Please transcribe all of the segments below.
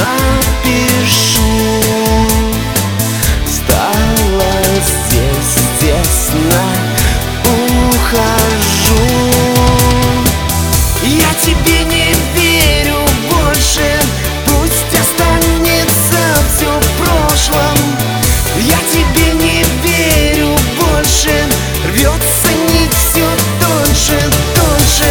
напишу. Стало здесь тесно, ухожу. Я тебе не верю больше, пусть останется все в прошлом. Я тебе не верю больше, рвется нить все тоньше, тоньше.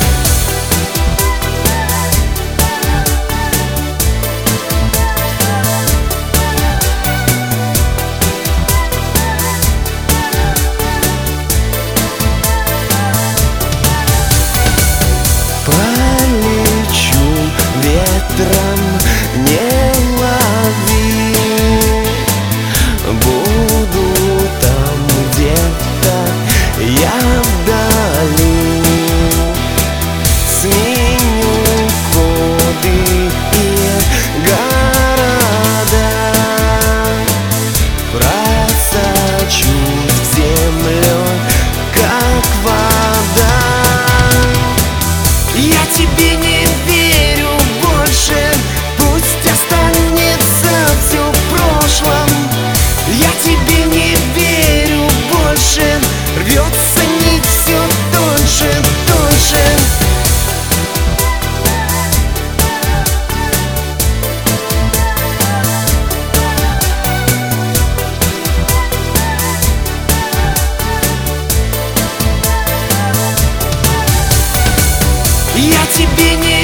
Пролечу ветром, не лови. Буду там где-то я вдали. Сменю коды и города, просочусь в землю, как вода. Я тебе не верю больше, пусть останется все в прошлом. Я тебе не верю больше, рвется нить все тоньше, тоньше. Я тебе не